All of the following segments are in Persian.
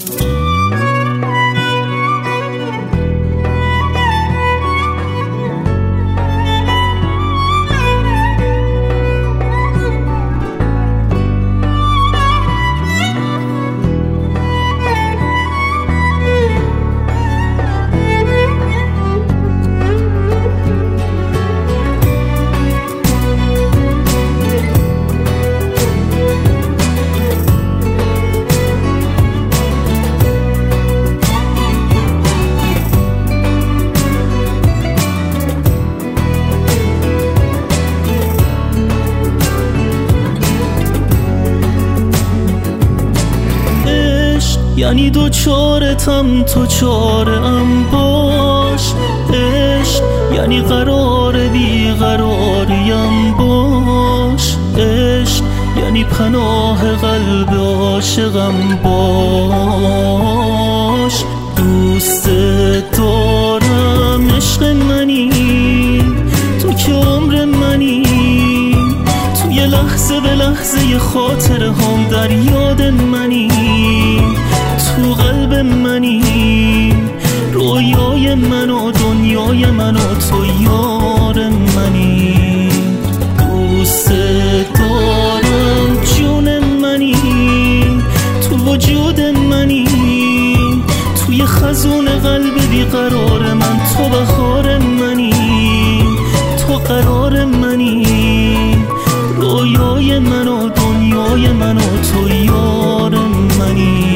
یعنی دو چارتم تو چارم باش، عشق یعنی قرار بیقراریم باش، عشق یعنی پناه قلب عاشقم باش. دوست دارم عشق منی، تو که عمر منی، تو یه لحظه به لحظه خاطر هم در یاد منی، تو قلب منی، رویای من و دنیای من و تو یار منی. دوست دارم جون منی، تو وجود منی، توی خزون قلب بیقرار من، تو بهار منی، تو قرار منی، رویای من و دنیای من و تو یار منی.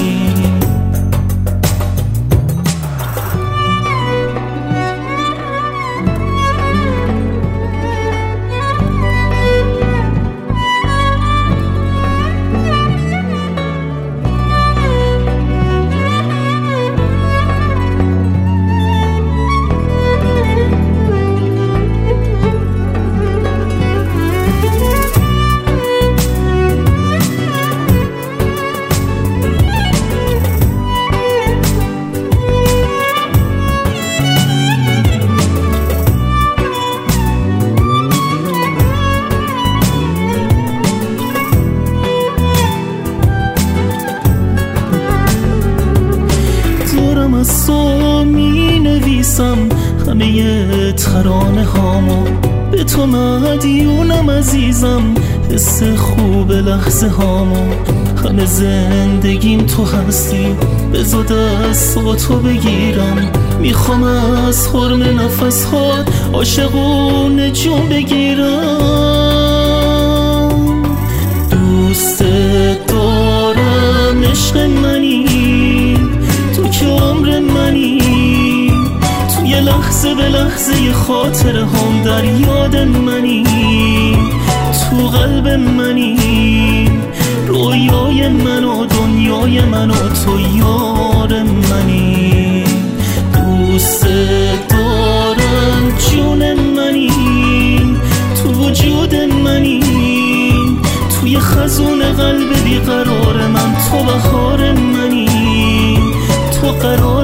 می نویسم همه ترانه هامو، به تو مدیونم عزیزم، حس خوب لحظه هامو، همه زندگیم تو هستی، بذار دستاتو بگیرم، میخوام از خرم نفس هات عاشقونه جون بگیرم. دوست دارم عشق منی، تو که عمر منی، تو یه لحظه به لحظه خاطر هم در یاد منی، تو قلب منی، رویای من و دنیای من و تو یار منی. دوست دارم جون منی، تو وجود منی، توی خزون قلب بیقرار من، تو بهار منی، تو قرار